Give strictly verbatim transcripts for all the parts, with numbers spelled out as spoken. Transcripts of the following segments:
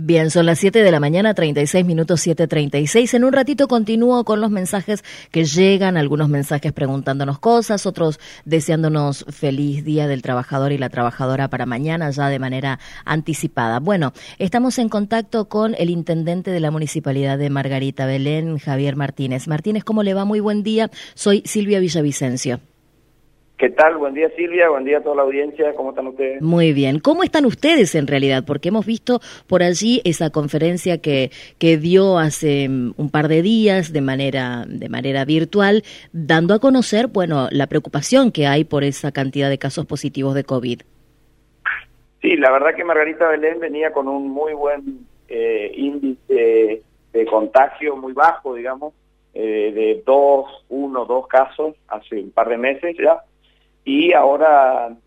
Bien, son las siete de la mañana, treinta y seis minutos, siete treinta y seis. En un ratito continúo con los mensajes que llegan, algunos mensajes preguntándonos cosas, otros deseándonos feliz Día del Trabajador y la Trabajadora para mañana, ya de manera anticipada. Bueno, estamos en contacto con el intendente de la Municipalidad de Margarita Belén, Javier Martínez. Martínez, ¿cómo le va? Muy buen día. Soy Silvia Villavicencio. ¿Qué tal? Buen día, Silvia. Buen día a toda la audiencia. ¿Cómo están ustedes? Muy bien. ¿Cómo están ustedes en realidad? Porque hemos visto por allí esa conferencia que, que dio hace un par de días de manera, de manera virtual, dando a conocer, bueno, la preocupación que hay por esa cantidad de casos positivos de COVID. Sí, la verdad que Margarita Belén venía con un muy buen eh, índice de contagio, muy bajo, digamos, eh, de dos, uno, dos casos hace un par de meses ya. Y ahora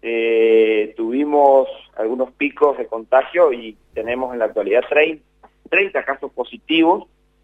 eh, tuvimos algunos picos de contagio y tenemos en la actualidad treinta casos positivos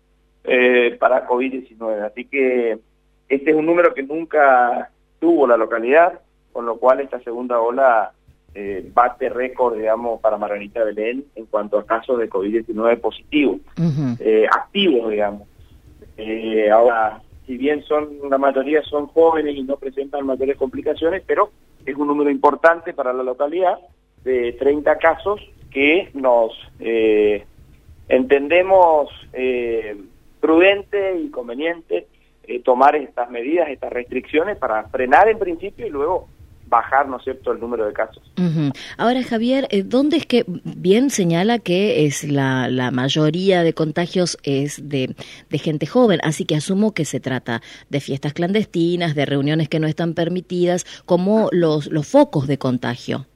eh, para COVID diecinueve. Así que este es un número que nunca tuvo la localidad, con lo cual esta segunda ola eh, bate récord, digamos, para Margarita Belén en cuanto a casos de COVID diecinueve positivos, uh-huh. eh, activos, digamos. Eh, ahora... Si bien son la mayoría son jóvenes y no presentan mayores complicaciones, pero es un número importante para la localidad de treinta casos que nos eh, entendemos eh, prudente y conveniente eh, tomar estas medidas, estas restricciones para frenar en principio y luego bajar, ¿no es cierto?, el número de casos. Uh-huh. Ahora, Javier, ¿dónde es que bien señala que es la, la mayoría de contagios es de, de gente joven? Así que asumo que se trata de fiestas clandestinas, de reuniones que no están permitidas, como los, los focos de contagio.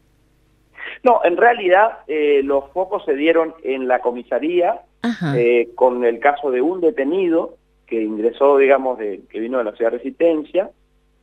No, en realidad eh, los focos se dieron en la comisaría eh, con el caso de un detenido que ingresó, digamos, de, que vino de la ciudad de Resistencia,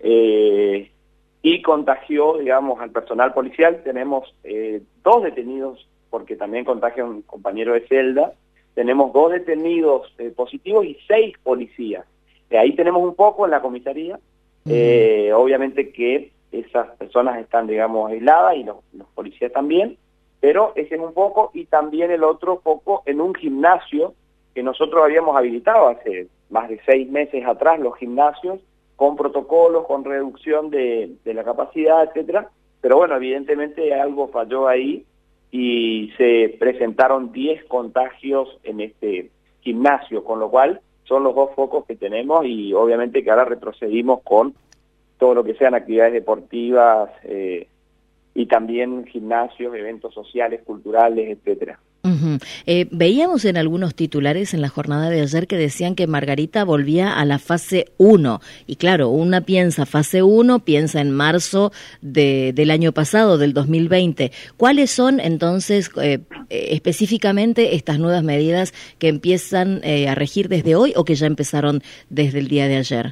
eh, y contagió, digamos, al personal policial. Tenemos eh, dos detenidos, porque también contagia un compañero de celda. Tenemos dos detenidos eh, positivos y seis policías. De ahí tenemos un poco en la comisaría. Uh-huh. Eh, obviamente que esas personas están, digamos, aisladas y los, los policías también, pero ese es un poco, y también el otro poco en un gimnasio que nosotros habíamos habilitado hace más de seis meses atrás, los gimnasios, con protocolos, con reducción de, de la capacidad, etcétera. Pero bueno, evidentemente algo falló ahí y se presentaron diez contagios en este gimnasio, con lo cual son los dos focos que tenemos y obviamente que ahora retrocedimos con todo lo que sean actividades deportivas eh, y también gimnasios, eventos sociales, culturales, etcétera. Uh-huh. Eh, veíamos en algunos titulares en la jornada de ayer que decían que Margarita volvía a la fase uno. Y claro, una piensa fase uno, piensa en marzo de, del año pasado, del dos mil veinte. ¿Cuáles son entonces eh, específicamente estas nuevas medidas que empiezan eh, a regir desde hoy o que ya empezaron desde el día de ayer?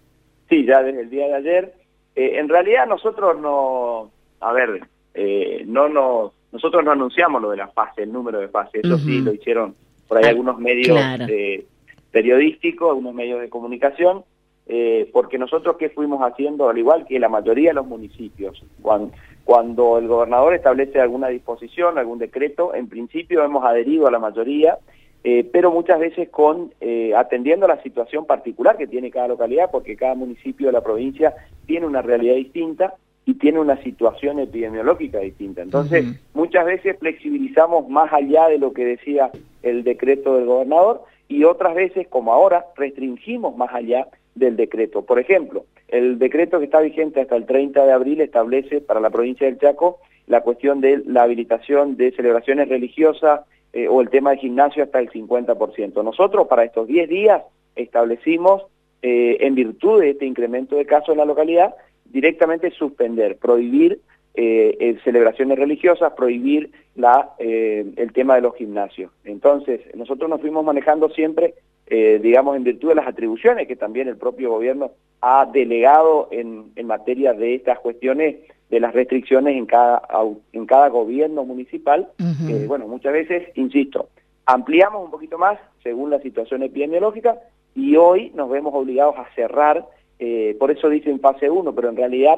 Sí, ya desde el día de ayer. Eh, en realidad nosotros no, a ver, eh, no nos... Nosotros no anunciamos lo de la fase, el número de fase, eso uh-huh. sí lo hicieron por ahí ah, algunos medios claro. eh, periodísticos, algunos medios de comunicación, eh, porque nosotros ¿qué fuimos haciendo? Al igual que la mayoría de los municipios, cuando, cuando el gobernador establece alguna disposición, algún decreto, en principio hemos adherido a la mayoría, eh, pero muchas veces con eh, atendiendo a la situación particular que tiene cada localidad, porque cada municipio de la provincia tiene una realidad distinta, y tiene una situación epidemiológica distinta. Entonces, uh-huh. muchas veces flexibilizamos más allá de lo que decía el decreto del gobernador y otras veces, como ahora, restringimos más allá del decreto. Por ejemplo, el decreto que está vigente hasta el treinta de abril establece para la provincia del Chaco la cuestión de la habilitación de celebraciones religiosas eh, o el tema del gimnasio hasta el cincuenta por ciento. Nosotros para estos diez días establecimos, eh, en virtud de este incremento de casos en la localidad, directamente suspender, prohibir eh, eh, celebraciones religiosas, prohibir la eh, el tema de los gimnasios. Entonces, nosotros nos fuimos manejando siempre, eh, digamos, en virtud de las atribuciones que también el propio gobierno ha delegado en, en materia de estas cuestiones, de las restricciones en cada, en cada gobierno municipal. Uh-huh. eh, bueno, muchas veces, insisto, ampliamos un poquito más según la situación epidemiológica y hoy nos vemos obligados a cerrar. Eh, por eso dicen fase uno, pero en realidad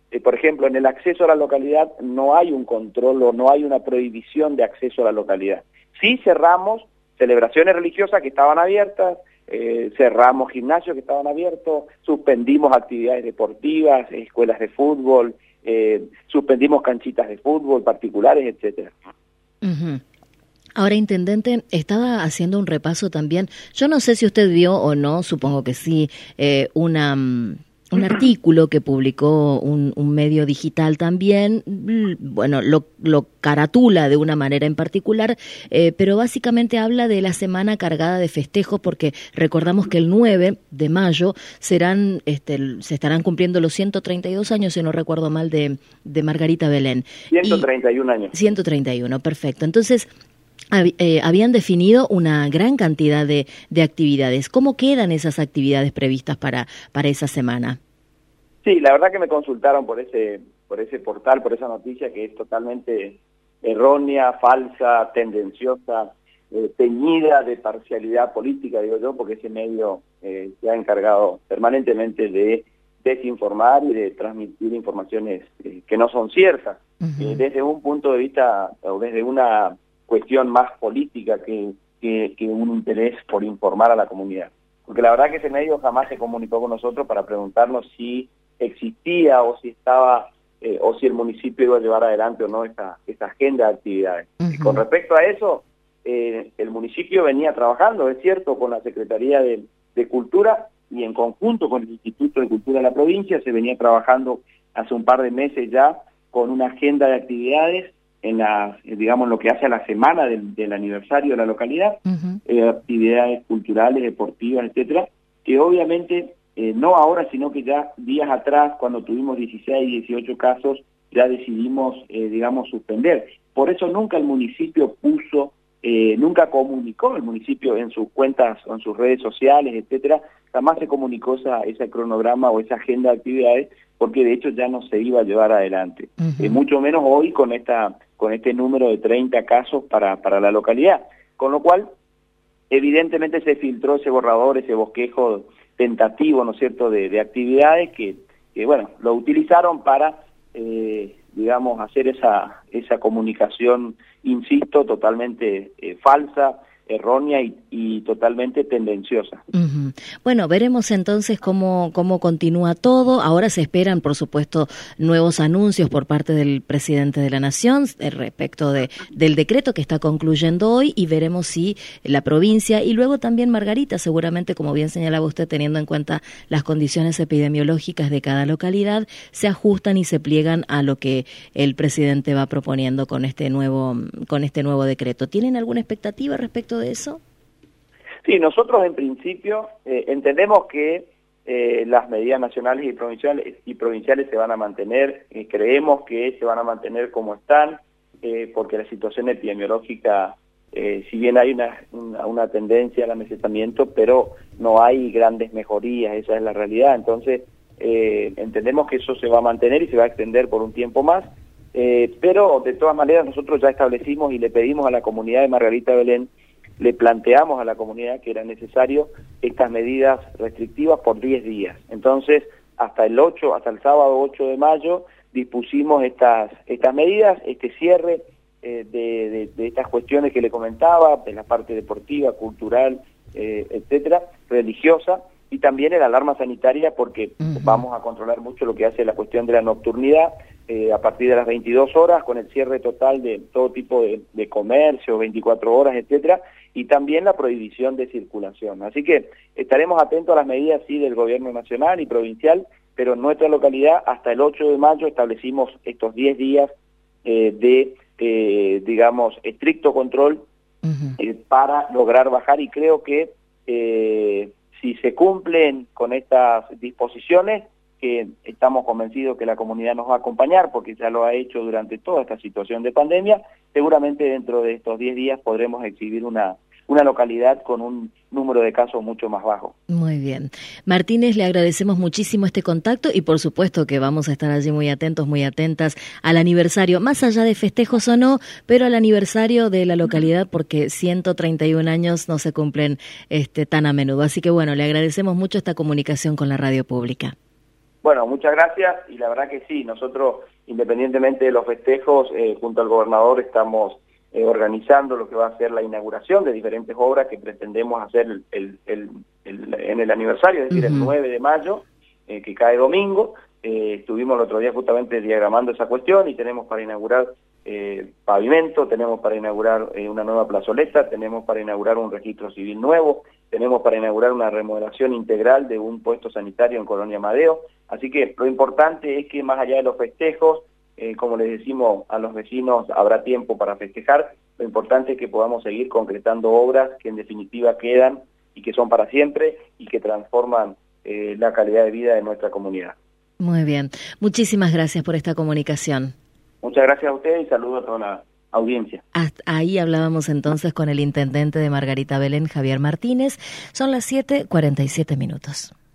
eh, por ejemplo, en el acceso a la localidad no hay un control o no hay una prohibición de acceso a la localidad. Sí cerramos celebraciones religiosas que estaban abiertas, eh, cerramos gimnasios que estaban abiertos, suspendimos actividades deportivas, escuelas de fútbol, eh, suspendimos canchitas de fútbol particulares, etcétera. Uh-huh. Ahora, Intendente, estaba haciendo un repaso también, yo no sé si usted vio o no, supongo que sí, eh, una... un artículo que publicó un, un medio digital también, bueno, lo, lo caratula de una manera en particular, eh, pero básicamente habla de la semana cargada de festejos, porque recordamos que el nueve de mayo serán, este, se estarán cumpliendo los ciento treinta y dos años, si no recuerdo mal, de, de Margarita Belén. ciento treinta y un años. ciento treinta y uno, perfecto. Entonces, hab, eh, habían definido una gran cantidad de, de actividades. ¿Cómo quedan esas actividades previstas para, para esa semana? Sí, la verdad que me consultaron por ese por ese portal, por esa noticia que es totalmente errónea, falsa, tendenciosa, eh, teñida de parcialidad política, digo yo, porque ese medio eh, se ha encargado permanentemente de desinformar y de transmitir informaciones eh, que no son ciertas, uh-huh. eh, desde un punto de vista o desde una cuestión más política que, que, que un interés por informar a la comunidad. Porque la verdad que ese medio jamás se comunicó con nosotros para preguntarnos si existía o si estaba eh, o si el municipio iba a llevar adelante o no esta, esta agenda de actividades. Uh-huh. Y con respecto a eso, eh, el municipio venía trabajando, es cierto, con la Secretaría de, de Cultura y en conjunto con el Instituto de Cultura de la provincia, se venía trabajando hace un par de meses ya con una agenda de actividades en la, digamos, lo que hace a la semana del, del aniversario de la localidad, uh-huh. eh, actividades culturales, deportivas, etcétera, que obviamente Eh, no ahora, sino que ya días atrás, cuando tuvimos dieciséis, dieciocho casos, ya decidimos, eh, digamos, suspender. Por eso nunca el municipio puso, eh, nunca comunicó el municipio en sus cuentas, en sus redes sociales, etcétera, jamás se comunicó esa, ese cronograma o esa agenda de actividades, porque de hecho ya no se iba a llevar adelante. Uh-huh. Eh, mucho menos hoy con esta con este número de treinta casos para, para la localidad. Con lo cual, evidentemente se filtró ese borrador, ese bosquejo tentativo, ¿no es cierto?, de, de actividades que, que, bueno, lo utilizaron para, eh, digamos, hacer esa esa comunicación, insisto, totalmente eh, falsa, errónea y, y totalmente tendenciosa. Uh-huh. Bueno, veremos entonces cómo, cómo continúa todo. Ahora se esperan, por supuesto, nuevos anuncios por parte del presidente de la Nación respecto de, del decreto que está concluyendo hoy, y veremos si la provincia y luego también Margarita, seguramente, como bien señalaba usted, teniendo en cuenta las condiciones epidemiológicas de cada localidad, se ajustan y se pliegan a lo que el presidente va proponiendo con este nuevo, con este nuevo decreto. ¿Tienen alguna expectativa respecto de eso? Sí, nosotros en principio eh, entendemos que eh, las medidas nacionales y provinciales y provinciales se van a mantener, eh, creemos que se van a mantener como están, eh, porque la situación epidemiológica, eh, si bien hay una, una, una tendencia al amesetamiento, pero no hay grandes mejorías, esa es la realidad. Entonces, eh, entendemos que eso se va a mantener y se va a extender por un tiempo más, eh, pero de todas maneras nosotros ya establecimos y le pedimos a la comunidad de Margarita Belén, le planteamos a la comunidad que era necesario estas medidas restrictivas por diez días. Entonces, hasta el ocho, hasta el sábado ocho de mayo, dispusimos estas estas medidas, este cierre eh, de, de, de estas cuestiones que le comentaba, de la parte deportiva, cultural, eh, etcétera, religiosa, y también el alarma sanitaria, porque uh-huh. vamos a controlar mucho lo que hace la cuestión de la nocturnidad, eh, a partir de las veintidós horas, con el cierre total de todo tipo de, de comercio, veinticuatro horas, etcétera, y también la prohibición de circulación. Así que estaremos atentos a las medidas, sí, del gobierno nacional y provincial, pero en nuestra localidad, hasta el ocho de mayo, establecimos estos diez días eh, de, eh, digamos, estricto control uh-huh. eh, para lograr bajar, y creo que eh, si se cumplen con estas disposiciones, que estamos convencidos que la comunidad nos va a acompañar, porque ya lo ha hecho durante toda esta situación de pandemia, seguramente dentro de estos diez días podremos exhibir una, una localidad con un número de casos mucho más bajo. Muy bien. Martínez, le agradecemos muchísimo este contacto y por supuesto que vamos a estar allí muy atentos, muy atentas al aniversario, más allá de festejos o no, pero al aniversario de la localidad, porque ciento treinta y un años no se cumplen este, tan a menudo. Así que bueno, le agradecemos mucho esta comunicación con la radio pública. Bueno, muchas gracias y la verdad que sí, nosotros independientemente de los festejos, eh, junto al gobernador estamos eh, organizando lo que va a ser la inauguración de diferentes obras que pretendemos hacer el, el, el, el, en el aniversario, es decir, uh-huh. el nueve de mayo, eh, que cae domingo. Eh, estuvimos el otro día justamente diagramando esa cuestión y tenemos para inaugurar eh, pavimento, tenemos para inaugurar eh, una nueva plazoleta, tenemos para inaugurar un registro civil nuevo, tenemos para inaugurar una remodelación integral de un puesto sanitario en Colonia Amadeo. Así que lo importante es que más allá de los festejos, eh, como les decimos a los vecinos, habrá tiempo para festejar. Lo importante es que podamos seguir concretando obras que en definitiva quedan y que son para siempre y que transforman eh, la calidad de vida de nuestra comunidad. Muy bien. Muchísimas gracias por esta comunicación. Muchas gracias a ustedes y saludos a toda la audiencia. Hasta ahí hablábamos entonces con el intendente de Margarita Belén, Javier Martínez. Son las siete cuarenta y siete minutos.